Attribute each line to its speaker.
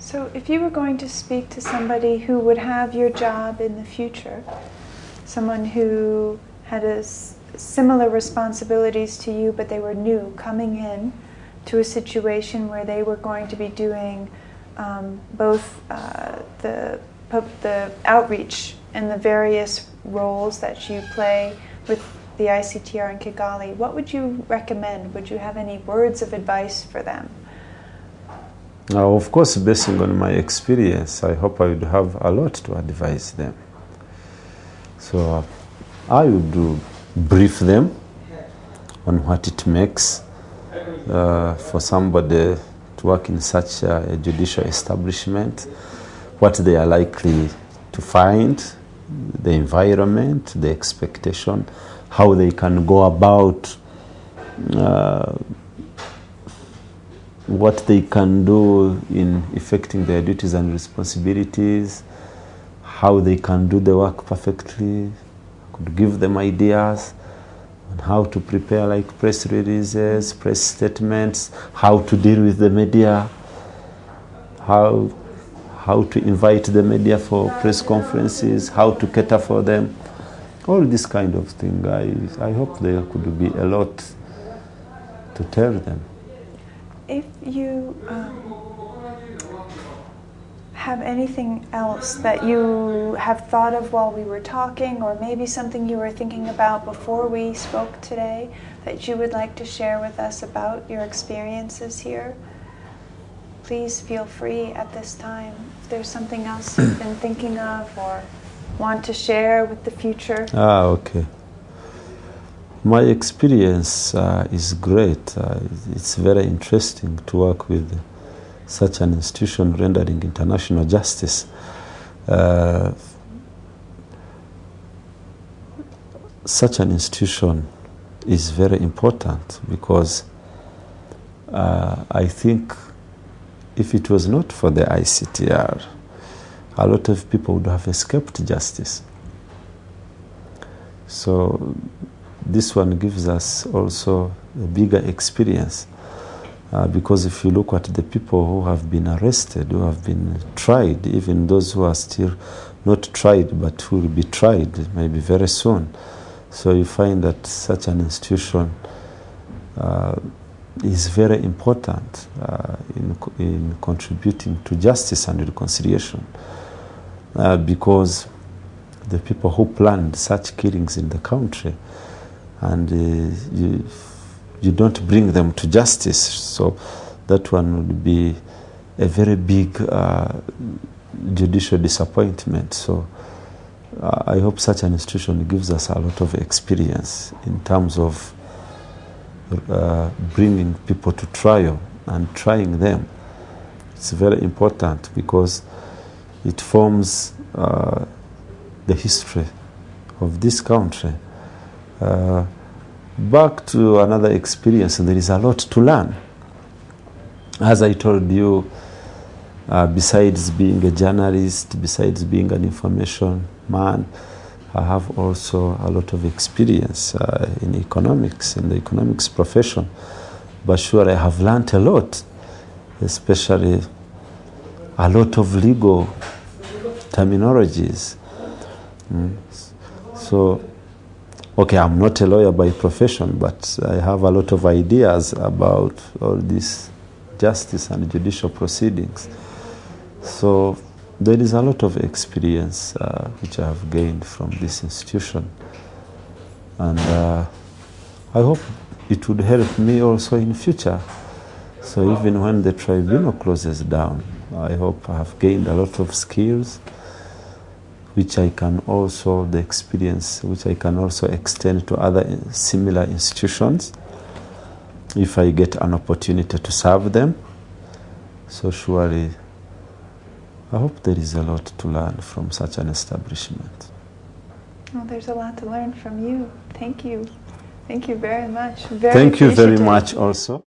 Speaker 1: So if you were going to speak to somebody who would have your job in the future, someone who had similar responsibilities to you, but they were new, coming in to a situation where they were going to be doing both the outreach and the various roles that you play with the ICTR in Kigali, what would you recommend? Would you have any words of advice for them?
Speaker 2: Of course, basing on my experience, I hope I would have a lot to advise them. So I would brief them on what it makes for somebody to work in such a judicial establishment, what they are likely to find, the environment, the expectation, how they can go about what they can do in effecting their duties and responsibilities, how they can do the work perfectly. Could give them ideas on how to prepare like press releases, press statements, how to deal with the media, how to invite the media for press conferences, how to cater for them, all this kind of thing. I hope there could be a lot to tell them.
Speaker 1: If you have anything else that you have thought of while we were talking, or maybe something you were thinking about before we spoke today that you would like to share with us about your experiences here, please feel free at this time. If there's something else you've been thinking of or want to share with the future.
Speaker 2: Okay. My experience is great. It's very interesting to work with such an institution rendering international justice. Such an institution is very important because I think if it was not for the ICTR, a lot of people would have escaped justice. So this one gives us also a bigger experience because if you look at the people who have been arrested, who have been tried, even those who are still not tried but who will be tried maybe very soon. So you find that such an institution is very important in contributing to justice and reconciliation because the people who planned such killings in the country, and you don't bring them to justice, so that one would be a very big judicial disappointment. So I hope such an institution gives us a lot of experience in terms of bringing people to trial and trying them. It's very important because it forms the history of this country. Back to another experience, there is a lot to learn. As I told you, besides being a journalist, besides being an information man, I have also a lot of experience in economics, in the economics profession. But sure, I have learned a lot, especially a lot of legal terminologies. So, okay, I'm not a lawyer by profession, but I have a lot of ideas about all this justice and judicial proceedings. So there is a lot of experience which I have gained from this institution. And I hope it would help me also in future. So even when the tribunal closes down, I hope I have gained a lot of skills which I can also, the experience which I can also extend to other similar institutions if I get an opportunity to serve them. So surely, I hope there is a lot to learn from such an establishment.
Speaker 1: Well, there's a lot to learn from you. Thank you. Thank you very much.
Speaker 2: Thank you very much also.